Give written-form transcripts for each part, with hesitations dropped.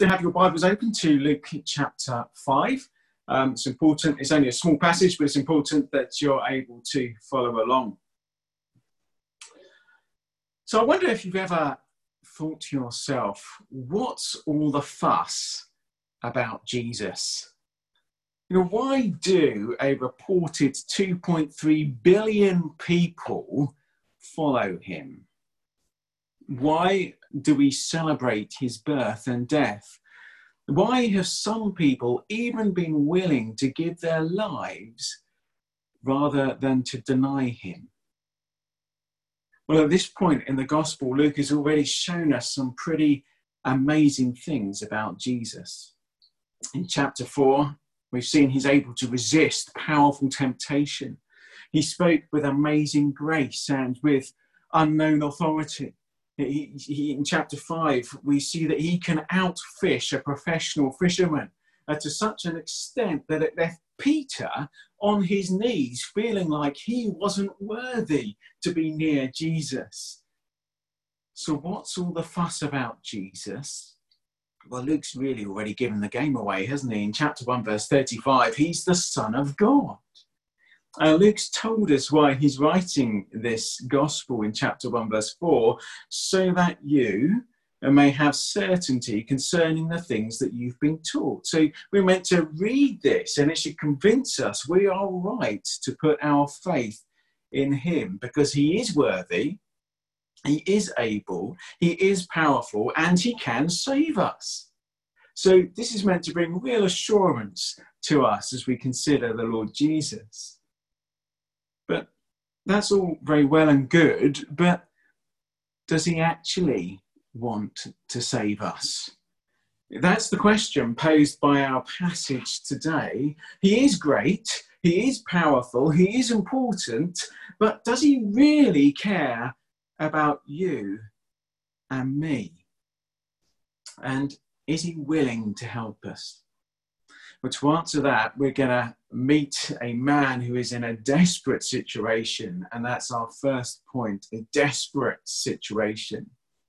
to have your Bibles open to Luke chapter 5. It's important, it's only a small passage, but it's important that you're able to follow along. So I wonder if you've ever thought to yourself, what's all the fuss about Jesus? You know, why do a reported 2.3 billion people follow him? Why do we celebrate his birth and death? Why have some people even been willing to give their lives rather than to deny him? Well, at this point in the gospel, Luke has already shown us some pretty amazing things about Jesus. In chapter 4, we've seen he's able to resist powerful temptation. He spoke with amazing grace and with unknown authority. In chapter 5, we see that he can outfish a professional fisherman to such an extent that it left Peter on his knees, feeling like he wasn't worthy to be near Jesus. So what's all the fuss about Jesus? Well, Luke's really already given the game away, hasn't he? In chapter 1, verse 35, he's the Son of God. Luke's told us why he's writing this gospel in chapter 1, verse 4, so that you may have certainty concerning the things that you've been taught. So we're meant to read this, and it should convince us we are right to put our faith in him, because he is worthy, he is able, he is powerful, and he can save us. So this is meant to bring real assurance to us as we consider the Lord Jesus. But that's all very well and good, but does he actually want to save us? That's the question posed by our passage today. He is great, he is powerful, he is important, but does he really care about you and me? And is he willing to help us? Well, to answer that, we're going to meet a man who is in a desperate situation, and that's our first point, a desperate situation.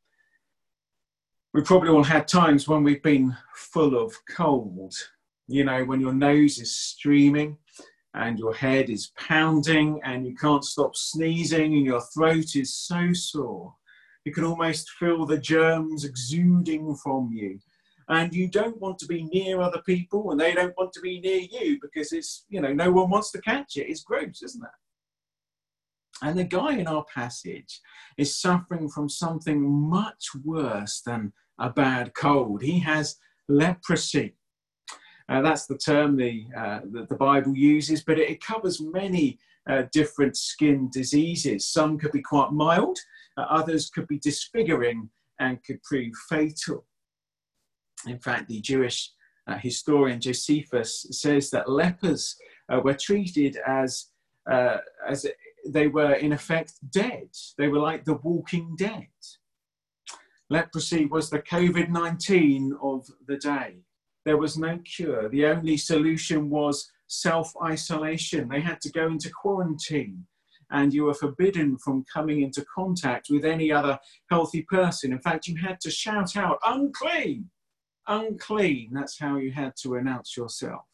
We probably all had times when we've been full of cold, you know, when your nose is streaming and your head is pounding and you can't stop sneezing and your throat is so sore. You can almost feel the germs exuding from you. And you don't want to be near other people and they don't want to be near you because it's, you know, no one wants to catch it. It's gross, isn't it? And the guy in our passage is suffering from something much worse than a bad cold. He has leprosy. That's the term that the Bible uses, but it covers many different skin diseases. Some could be quite mild, others could be disfiguring and could prove fatal. In fact, the Jewish historian Josephus says that lepers were treated as they were in effect dead. They were like the walking dead. Leprosy was the COVID-19 of the day. There was no cure. The only solution was self-isolation. They had to go into quarantine, and you were forbidden from coming into contact with any other healthy person. In fact, you had to shout out, "Unclean! Unclean." That's how you had to announce yourself.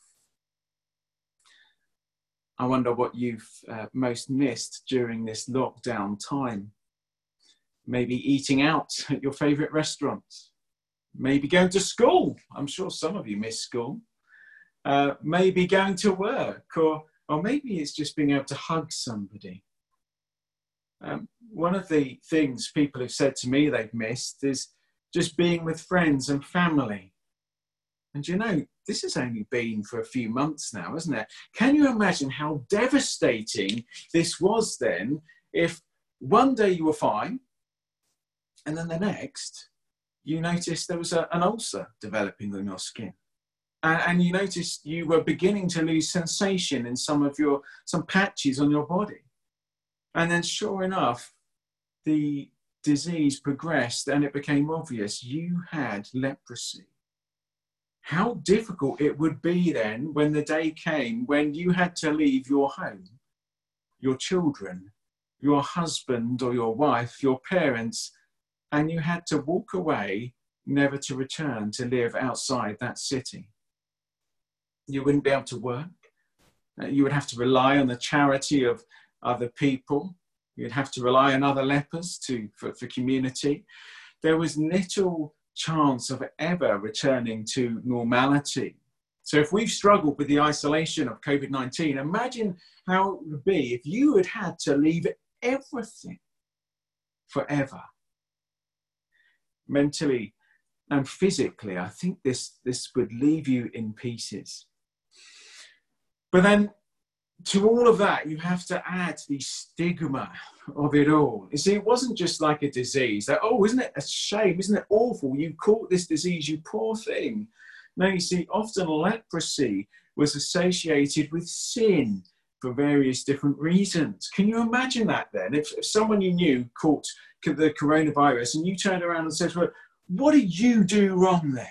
I wonder what you've most missed during this lockdown time. Maybe eating out at your favourite restaurants. Maybe going to school. I'm sure some of you miss school. Maybe going to work, or maybe it's just being able to hug somebody. One of the things people have said to me they've missed is just being with friends and family. And you know, this has only been for a few months now, isn't it? Can you imagine how devastating this was then if one day you were fine and then the next you noticed there was an ulcer developing on your skin? And you noticed you were beginning to lose sensation in some patches on your body. And then sure enough, the disease progressed and it became obvious you had leprosy. How difficult it would be then when the day came when you had to leave your home, your children, your husband or your wife, your parents, and you had to walk away never to return to live outside that city. You wouldn't be able to work. You would have to rely on the charity of other people. You'd have to rely on other lepers for community. There was little chance of ever returning to normality. So if we've struggled with the isolation of COVID-19, imagine how it would be if you had had to leave everything forever. Mentally and physically, I think this would leave you in pieces. But then to all of that, you have to add the stigma of it all. You see, it wasn't just like a disease. That, oh, isn't it a shame? Isn't it awful? You caught this disease, you poor thing. No, you see, often leprosy was associated with sin for various different reasons. Can you imagine that then? If someone you knew caught the coronavirus and you turned around and said, well, what did you do wrong then?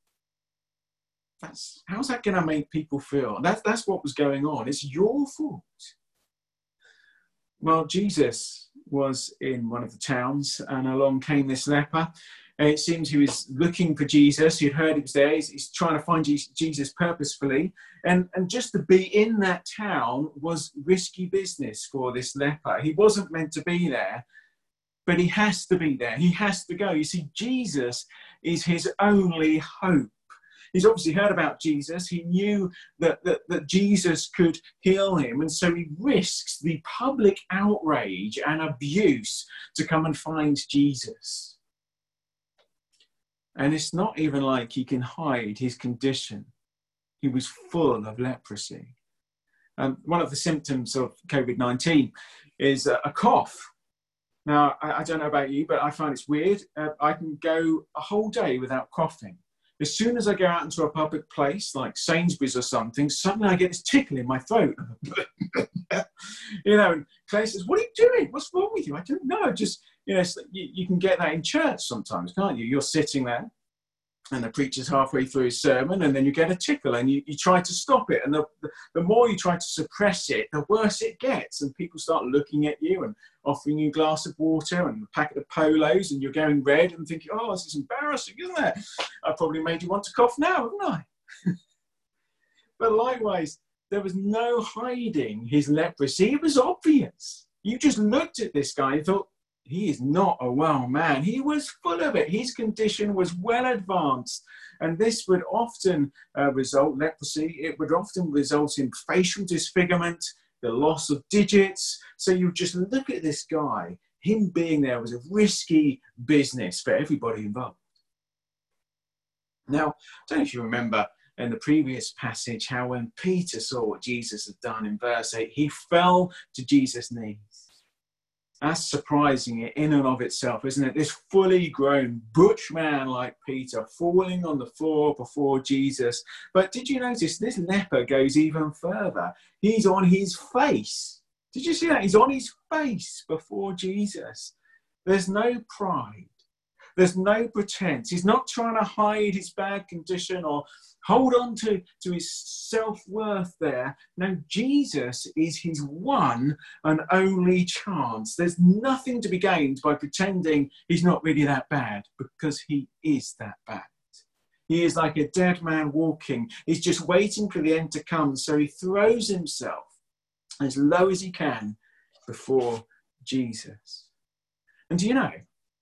How's that going to make people feel? That's what was going on. It's your fault. Well, Jesus was in one of the towns and along came this leper. And it seems he was looking for Jesus. He'd heard he was there. He's trying to find Jesus purposefully. And just to be in that town was risky business for this leper. He wasn't meant to be there, but he has to be there. He has to go. You see, Jesus is his only hope. He's obviously heard about Jesus. He knew that Jesus could heal him. And so he risks the public outrage and abuse to come and find Jesus. And it's not even like he can hide his condition. He was full of leprosy. One of the symptoms of COVID-19 is a cough. Now, I don't know about you, but I find it's weird. I can go a whole day without coughing. As soon as I go out into a public place, like Sainsbury's or something, suddenly I get this tickle in my throat. And Claire says, what are you doing? What's wrong with you? I don't know. Just, you can get that in church sometimes, can't you? You're sitting there and the preacher's halfway through his sermon and then you get a tickle and you try to stop it. And the more you try to suppress it, the worse it gets. And people start looking at you and offering you a glass of water and a packet of Polos and you're going red and thinking, oh, this is embarrassing, isn't it? I probably made you want to cough now, haven't I? But likewise, there was no hiding his leprosy. It was obvious. You just looked at this guy and thought, he is not a well man. He was full of it. His condition was well advanced. And this would often leprosy, it would often result in facial disfigurement, the loss of digits. So you just look at this guy. Him being there was a risky business for everybody involved. Now, I don't know if you remember in the previous passage how when Peter saw what Jesus had done in verse 8, he fell to Jesus' knees. That's surprising in and of itself, isn't it? This fully grown butch man like Peter falling on the floor before Jesus. But did you notice this leper goes even further? He's on his face. Did you see that? He's on his face before Jesus. There's no pride. There's no pretense. He's not trying to hide his bad condition or hold on to his self-worth there. No, Jesus is his one and only chance. There's nothing to be gained by pretending he's not really that bad, because he is that bad. He is like a dead man walking. He's just waiting for the end to come. So he throws himself as low as he can before Jesus. And do you know,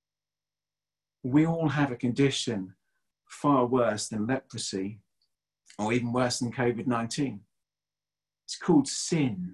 we all have a condition far worse than leprosy, or even worse than COVID-19. It's called sin.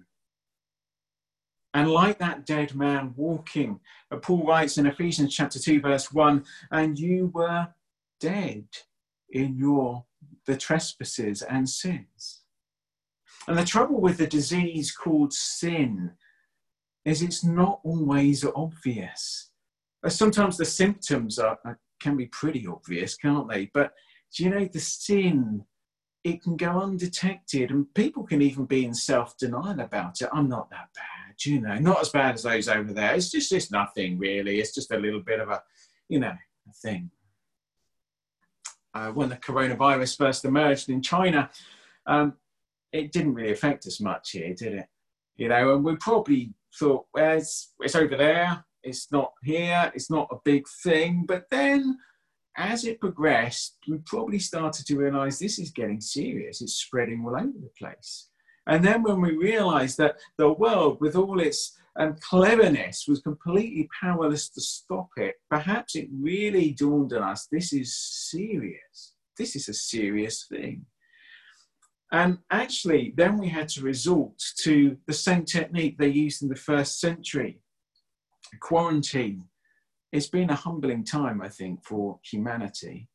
And like that dead man walking, Paul writes in Ephesians chapter 2, verse 1, and you were dead in the trespasses and sins. And the trouble with the disease called sin is it's not always obvious. Sometimes the symptoms can be pretty obvious, can't they? But the sin, it can go undetected, and people can even be in self-denial about it. I'm not that bad, not as bad as those over there. It's just nothing really. It's just a little bit of a thing. When the coronavirus first emerged in China, it didn't really affect us much here, did it? And we probably thought, well, it's over there. It's not here. It's not a big thing. But then as it progressed, we probably started to realize this is getting serious. It's spreading all over the place. And then when we realized that the world, with all its cleverness, was completely powerless to stop it, perhaps it really dawned on us, this is serious. This is a serious thing. And actually, then we had to resort to the same technique they used in the first century, quarantine. It's been a humbling time, I think, for humanity.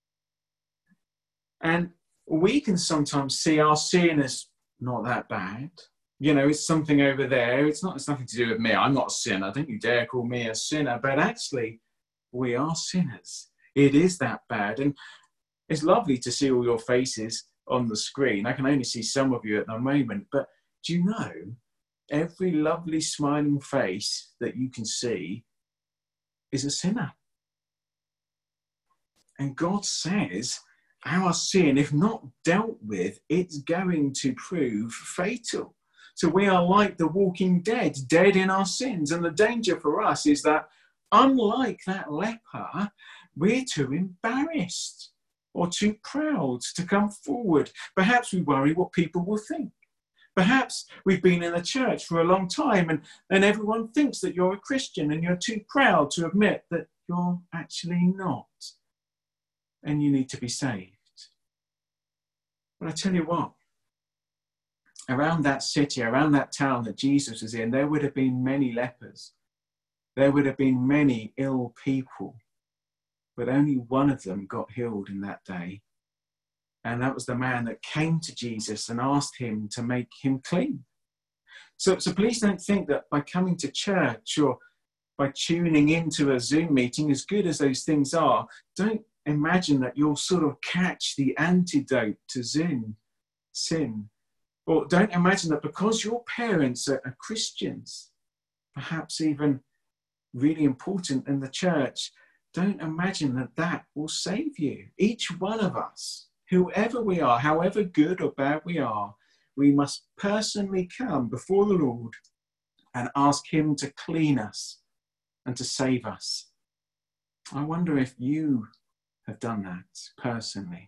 And we can sometimes see our sin as not that bad. You know, it's something over there. It's nothing to do with me. I'm not a sinner. Don't you dare call me a sinner. But actually, we are sinners. It is that bad. And it's lovely to see all your faces on the screen. I can only see some of you at the moment. But do you know, every lovely smiling face that you can see is a sinner. And God says our sin, if not dealt with, it's going to prove fatal. So we are like the walking dead, dead in our sins. And the danger for us is that, unlike that leper, we're too embarrassed or too proud to come forward. Perhaps we worry what people will think. Perhaps we've been in the church for a long time and everyone thinks that you're a Christian and you're too proud to admit that you're actually not. And you need to be saved. But I tell you what, around that city, around that town that Jesus was in, there would have been many lepers. There would have been many ill people. But only one of them got healed in that day. And that was the man that came to Jesus and asked him to make him clean. So please don't think that by coming to church or by tuning into a Zoom meeting, as good as those things are, don't imagine that you'll sort of catch the antidote to sin. Or don't imagine that because your parents are Christians, perhaps even really important in the church, don't imagine that that will save you. Each one of us, whoever we are, however good or bad we are, we must personally come before the Lord and ask him to clean us and to save us. I wonder if you have done that personally.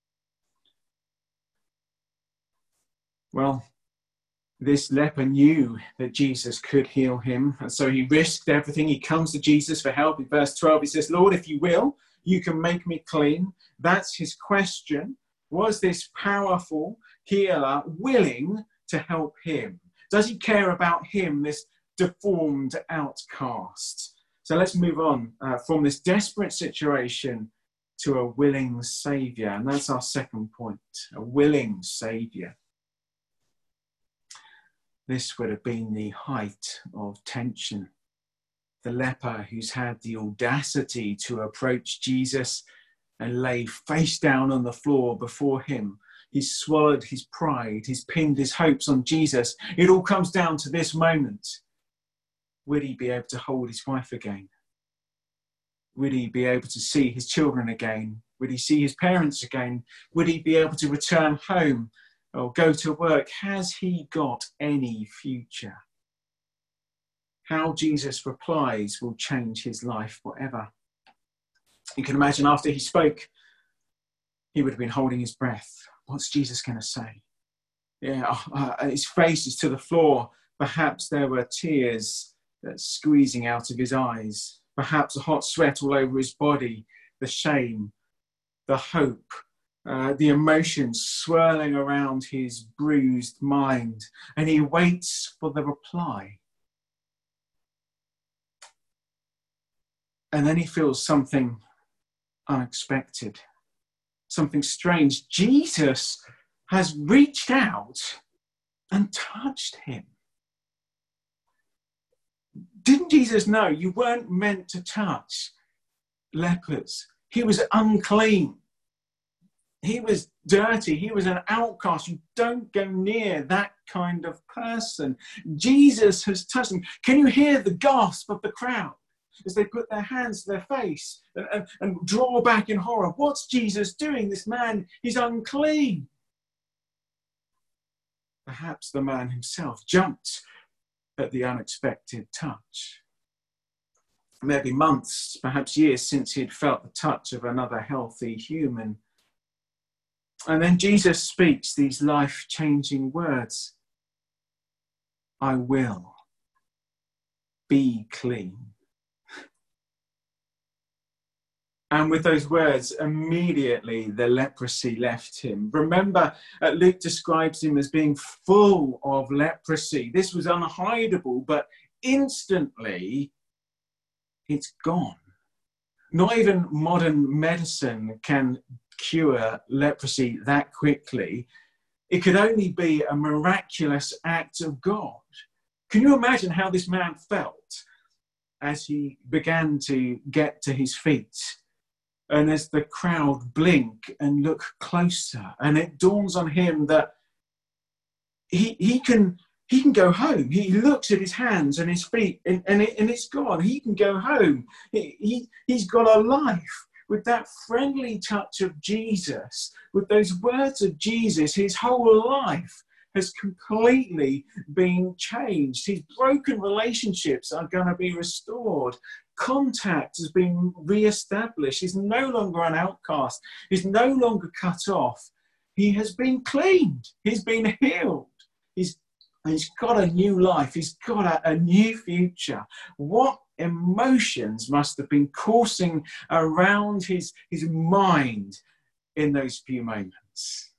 Well, this leper knew that Jesus could heal him, and so he risked everything. He comes to Jesus for help. In verse 12, he says, Lord, if you will, you can make me clean. That's his question. Was this powerful healer willing to help him? Does he care about him, this deformed outcast? So let's move on from this desperate situation to a willing Saviour. And that's our second point, a willing Saviour. This would have been the height of tension. The leper who's had the audacity to approach Jesus and lay face down on the floor before him. He's swallowed his pride. He's pinned his hopes on Jesus. It all comes down to this moment. Would he be able to hold his wife again? Would he be able to see his children again? Would he see his parents again? Would he be able to return home or go to work? Has he got any future? How Jesus replies will change his life forever. You can imagine after he spoke, he would have been holding his breath. What's Jesus going to say? His face is to the floor. Perhaps there were tears squeezing out of his eyes. Perhaps a hot sweat all over his body. The shame, the hope, the emotions swirling around his bruised mind. And he waits for the reply. And then he feels something unexpected, something strange. Jesus has reached out and touched him. Didn't Jesus know you weren't meant to touch lepers? He was unclean. He was dirty. He was an outcast. You don't go near that kind of person. Jesus has touched him. Can you hear the gasp of the crowd as they put their hands to their face and draw back in horror? What's Jesus doing? This man is unclean. Perhaps the man himself jumped at the unexpected touch. maybe months, perhaps years since he'd felt the touch of another healthy human. And then Jesus speaks these life-changing words, I will be clean. And with those words, immediately the leprosy left him. Remember, Luke describes him as being full of leprosy. This was unhideable, but instantly it's gone. Not even modern medicine can cure leprosy that quickly. It could only be a miraculous act of God. Can you imagine how this man felt as he began to get to his feet? And as the crowd blink and look closer, and it dawns on him that he can go home. He looks at his hands and his feet, and it's gone. He can go home. He's got a life with that friendly touch of Jesus, with those words of Jesus. His whole life has completely been changed. His broken relationships are going to be restored. Contact has been re-established. He's no longer an outcast. He's no longer cut off. He has been cleaned. He's been healed. He's got a new life. He's got a new future. What emotions must have been coursing around his mind in those few moments?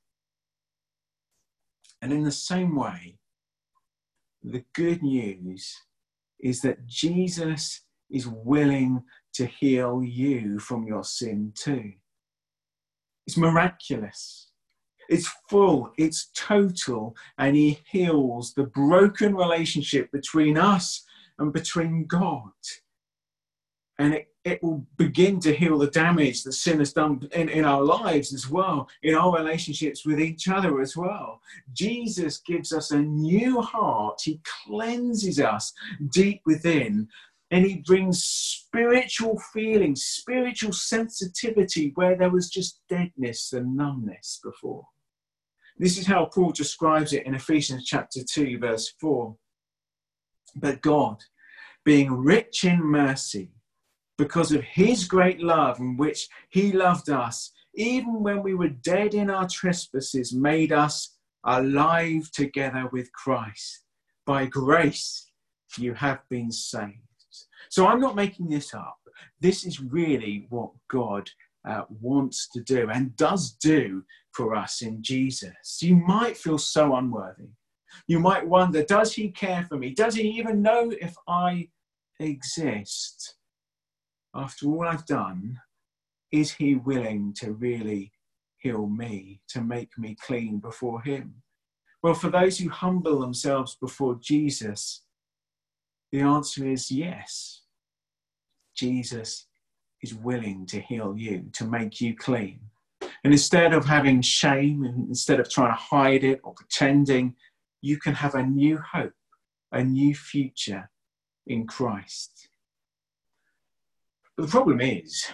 And in the same way, the good news is that Jesus is willing to heal you from your sin too. It's miraculous. It's full, it's total, and he heals the broken relationship between us and between God. And it will begin to heal the damage that sin has done in our lives as well, in our relationships with each other as well. Jesus gives us a new heart. He cleanses us deep within, and he brings spiritual feelings, spiritual sensitivity where there was just deadness and numbness before. This is how Paul describes it in Ephesians chapter 2, verse 4. But God, being rich in mercy, because of his great love in which he loved us, even when we were dead in our trespasses, made us alive together with Christ. By grace, you have been saved. So I'm not making this up. This is really what God wants to do and does do for us in Jesus. You might feel so unworthy. You might wonder, does he care for me? Does he even know if I exist? After all I've done, is he willing to really heal me, to make me clean before him? Well, for those who humble themselves before Jesus, the answer is yes. Jesus is willing to heal you, to make you clean. And instead of having shame, and instead of trying to hide it or pretending, you can have a new hope, a new future in Christ. But the problem is,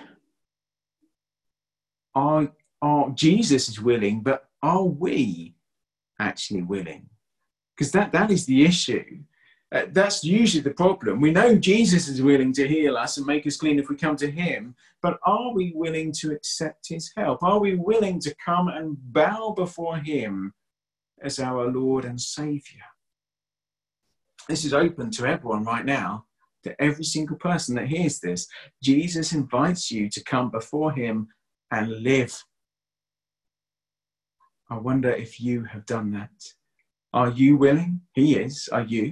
Jesus is willing, but are we actually willing? Because that is the issue. That's usually the problem. We know Jesus is willing to heal us and make us clean if we come to him, but are we willing to accept his help? Are we willing to come and bow before him as our Lord and Saviour? This is open to everyone right now, to every single person that hears this. Jesus invites you to come before him and live. I wonder if you have done that. Are you willing? He is. Are you?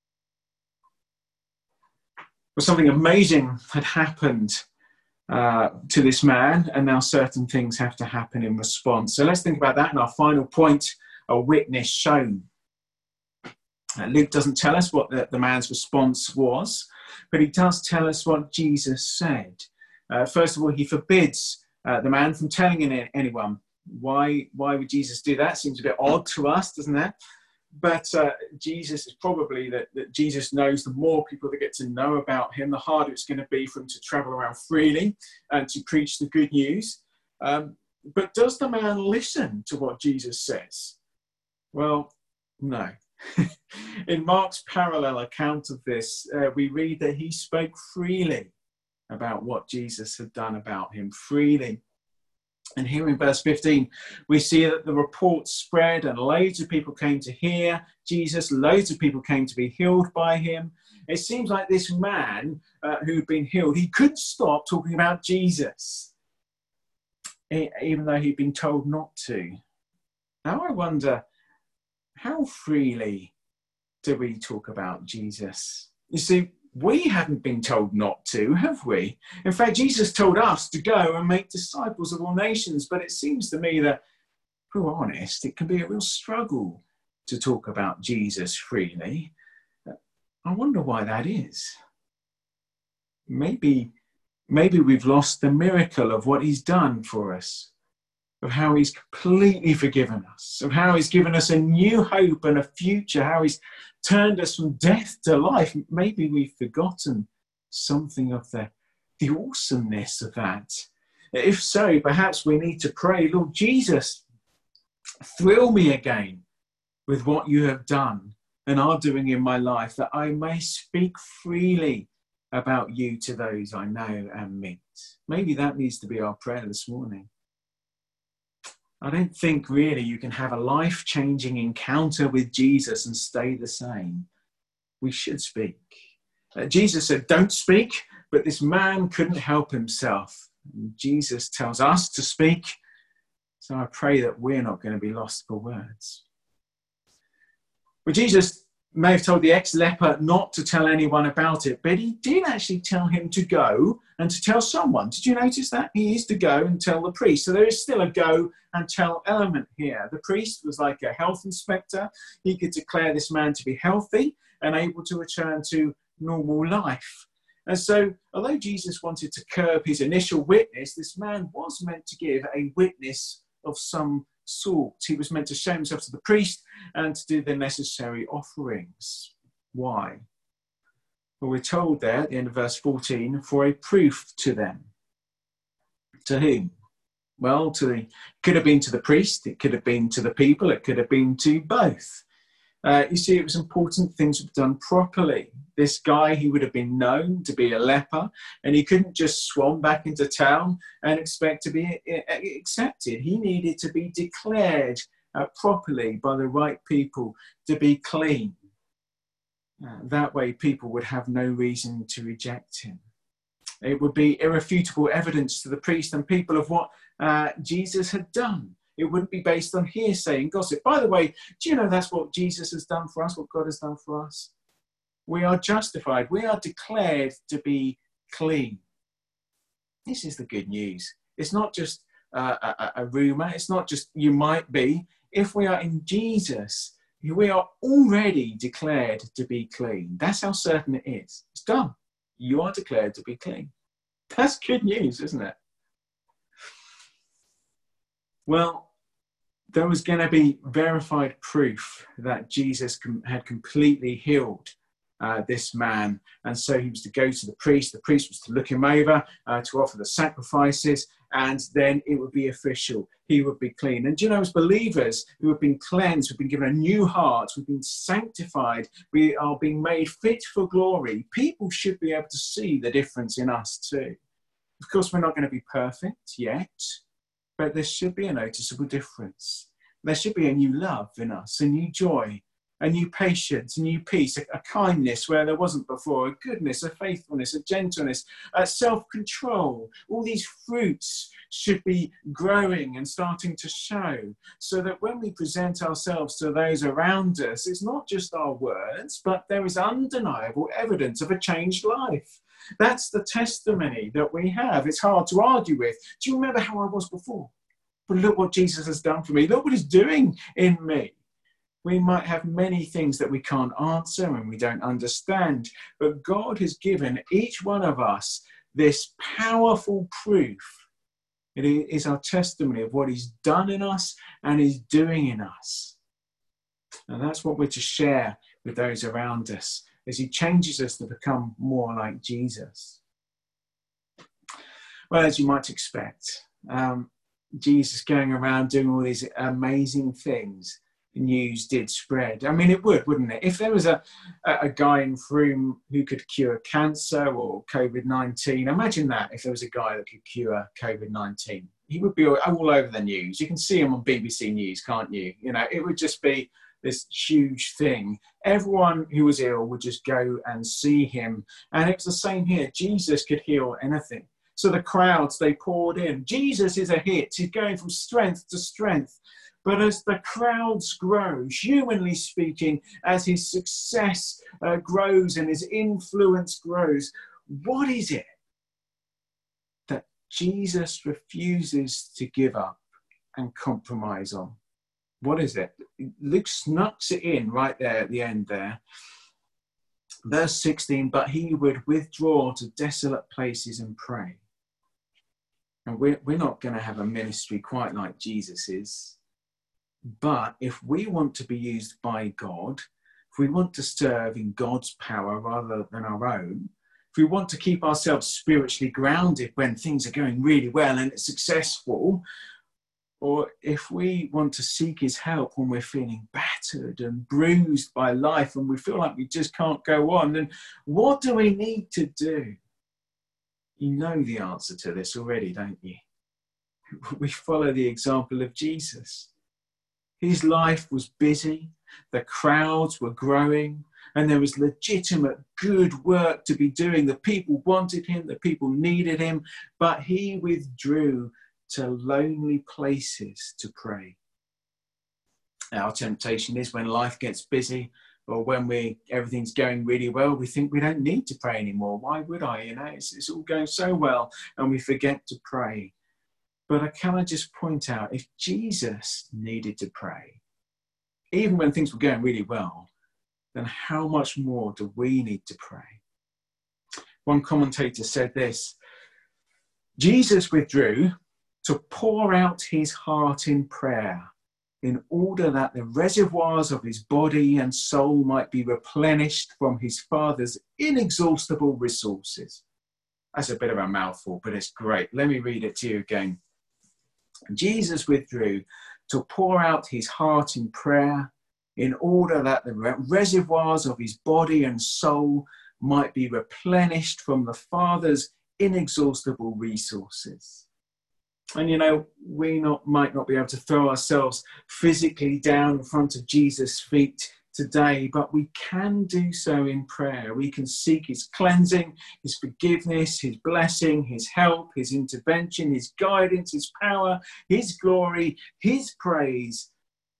Well, something amazing had happened to this man, and now certain things have to happen in response. So let's think about that in our final point, a witness shown. Luke doesn't tell us what the man's response was, but he does tell us what Jesus said. First of all, he forbids the man from telling anyone. Why would Jesus do that? Seems a bit odd to us, doesn't it? But Jesus is probably that Jesus knows the more people that get to know about him, the harder it's going to be for him to travel around freely and to preach the good news. But does the man listen to what Jesus says? Well, no. In Mark's parallel account of this, we read that he spoke freely. about what Jesus had done about him freely. And here in verse 15, we see that the report spread and loads of people came to hear Jesus. Loads of people came to be healed by him. It seems like this man who'd been healed, he couldn't stop talking about Jesus, even though he'd been told not to. Now I wonder, how freely do we talk about Jesus? You see, we haven't been told not to, have we? In fact, Jesus told us to go and make disciples of all nations. But it seems to me that, if we're honest, it can be a real struggle to talk about Jesus freely. I wonder why that is. Maybe we've lost the miracle of what he's done for us, of how he's completely forgiven us, of how he's given us a new hope and a future, how he's turned us from death to life. Maybe we've forgotten something of the awesomeness of that. If so, perhaps we need to pray, Lord Jesus, thrill me again with what you have done and are doing in my life, that I may speak freely about you to those I know and meet. Maybe that needs to be our prayer this morning. I don't think really you can have a life-changing encounter with Jesus and stay the same. We should speak. Jesus said, don't speak, but this man couldn't help himself. And Jesus tells us to speak, so I pray that we're not going to be lost for words. Well, Jesus may have told the ex-leper not to tell anyone about it, but he did actually tell him to go and to tell someone. Did you notice that? He is to go and tell the priest. So there is still a go and tell element here. The priest was like a health inspector. He could declare this man to be healthy and able to return to normal life. And so, although Jesus wanted to curb his initial witness, this man was meant to give a witness of some sort. He was meant to show himself to the priest and to do the necessary offerings. Why? Well, we're told there at the end of verse 14, for a proof to them. To whom? Well, it could have been to the priest, it could have been to the people, it could have been to both. You see, it was important things were done properly. This guy, he would have been known to be a leper, and he couldn't just swan back into town and expect to be accepted. He needed to be declared properly by the right people to be clean. That way people would have no reason to reject him. It would be irrefutable evidence to the priest and people of what Jesus had done. It wouldn't be based on hearsay and gossip. By the way, do you know that's what Jesus has done for us, what God has done for us? We are justified. We are declared to be clean. This is the good news. It's not just a rumour. It's not just you might be. If we are in Jesus, we are already declared to be clean. That's how certain it is. It's done. You are declared to be clean. That's good news, isn't it? Well, there was going to be verified proof that Jesus had completely healed this man. And so he was to go to the priest. The priest was to look him over, to offer the sacrifices, and then it would be official. He would be clean. And do you know, as believers who have been cleansed, we've been given a new heart, we've been sanctified, we are being made fit for glory, people should be able to see the difference in us too. Of course, we're not going to be perfect yet, but there should be a noticeable difference. There should be a new love in us, a new joy, a new patience, a new peace, a kindness where there wasn't before, a goodness, a faithfulness, a gentleness, a self-control. All these fruits should be growing and starting to show, so that when we present ourselves to those around us, it's not just our words, but there is undeniable evidence of a changed life. That's the testimony that we have. It's hard to argue with. Do you remember how I was before? But look what Jesus has done for me. Look what he's doing in me. We might have many things that we can't answer and we don't understand, but God has given each one of us this powerful proof. It is our testimony of what he's done in us and is doing in us. And that's what we're to share with those around us as he changes us to become more like Jesus. Well, as you might expect, Jesus going around doing all these amazing things news did spread. I mean, it would, wouldn't it? If there was a guy in Frome who could cure cancer or COVID-19, imagine that, if there was a guy that could cure COVID-19. He would be all over the news. You can see him on BBC News, can't you? You know, it would just be this huge thing. Everyone who was ill would just go and see him. And it was the same here. Jesus could heal anything. So the crowds, they poured in. Jesus is a hit. He's going from strength to strength. But as the crowds grow, humanly speaking, as his success grows and his influence grows, what is it that Jesus refuses to give up and compromise on? What is it? Luke snucks it in right there at the end there. Verse 16, but he would withdraw to desolate places and pray. And we're not going to have a ministry quite like Jesus is. But if we want to be used by God, if we want to serve in God's power rather than our own, if we want to keep ourselves spiritually grounded when things are going really well and it's successful, or if we want to seek his help when we're feeling battered and bruised by life and we feel like we just can't go on, then what do we need to do? You know the answer to this already, don't you? We follow the example of Jesus. His life was busy, the crowds were growing, and there was legitimate good work to be doing. The people wanted him, the people needed him, but he withdrew to lonely places to pray. Our temptation is when life gets busy or when everything's going really well, we think we don't need to pray anymore. Why would I? You know, it's all going so well and we forget to pray. But can I just point out, if Jesus needed to pray, even when things were going really well, then how much more do we need to pray? One commentator said this: Jesus withdrew to pour out his heart in prayer in order that the reservoirs of his body and soul might be replenished from his Father's inexhaustible resources. That's a bit of a mouthful, but it's great. Let me read it to you again. Jesus withdrew to pour out his heart in prayer in order that the reservoirs of his body and soul might be replenished from the Father's inexhaustible resources. And you know, we might not be able to throw ourselves physically down in front of Jesus' feet today, but we can do so in prayer. We can seek his cleansing, his forgiveness, his blessing, his help, his intervention, his guidance, his power, his glory, his praise.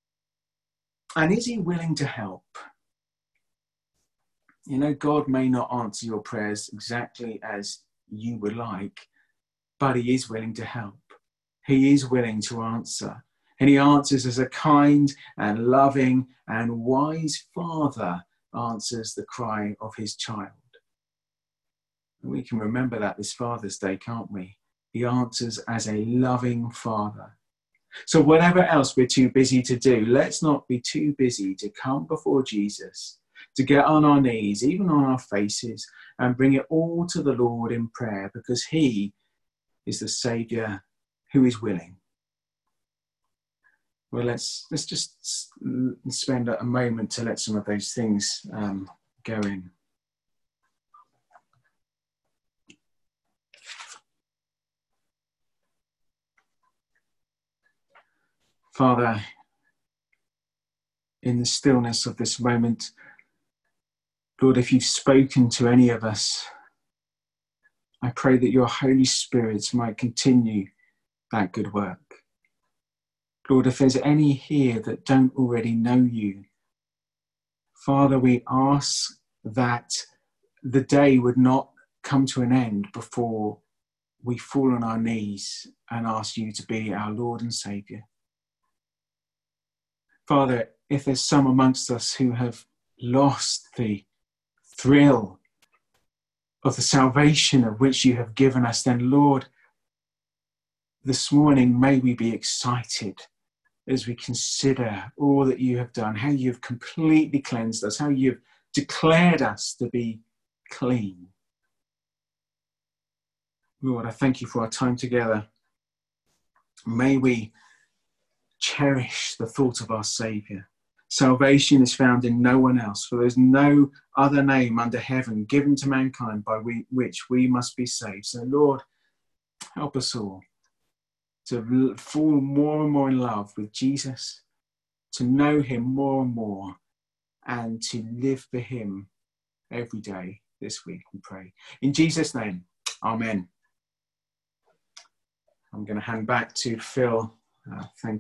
And is he willing to help? You know, God may not answer your prayers exactly as you would like, but he is willing to help. He is willing to answer. And he answers as a kind and loving and wise father answers the cry of his child. And we can remember that this Father's Day, can't we? He answers as a loving father. So whatever else we're too busy to do, let's not be too busy to come before Jesus, to get on our knees, even on our faces, and bring it all to the Lord in prayer, because he is the Saviour who is willing. Well, let's just spend a moment to let some of those things go in. Father, in the stillness of this moment, Lord, if you've spoken to any of us, I pray that your Holy Spirit might continue that good work. Lord, if there's any here that don't already know you, Father, we ask that the day would not come to an end before we fall on our knees and ask you to be our Lord and Saviour. Father, if there's some amongst us who have lost the thrill of the salvation of which you have given us, then Lord, this morning may we be excited as we consider all that you have done, how you've completely cleansed us, how you've declared us to be clean. Lord, I thank you for our time together. May we cherish the thought of our Saviour. Salvation is found in no one else, for there is no other name under heaven given to mankind by which we must be saved. So, Lord, help us all to fall more and more in love with Jesus, to know him more and more, and to live for him every day this week, we pray. In Jesus' name, amen. I'm going to hand back to Phil. Thank you.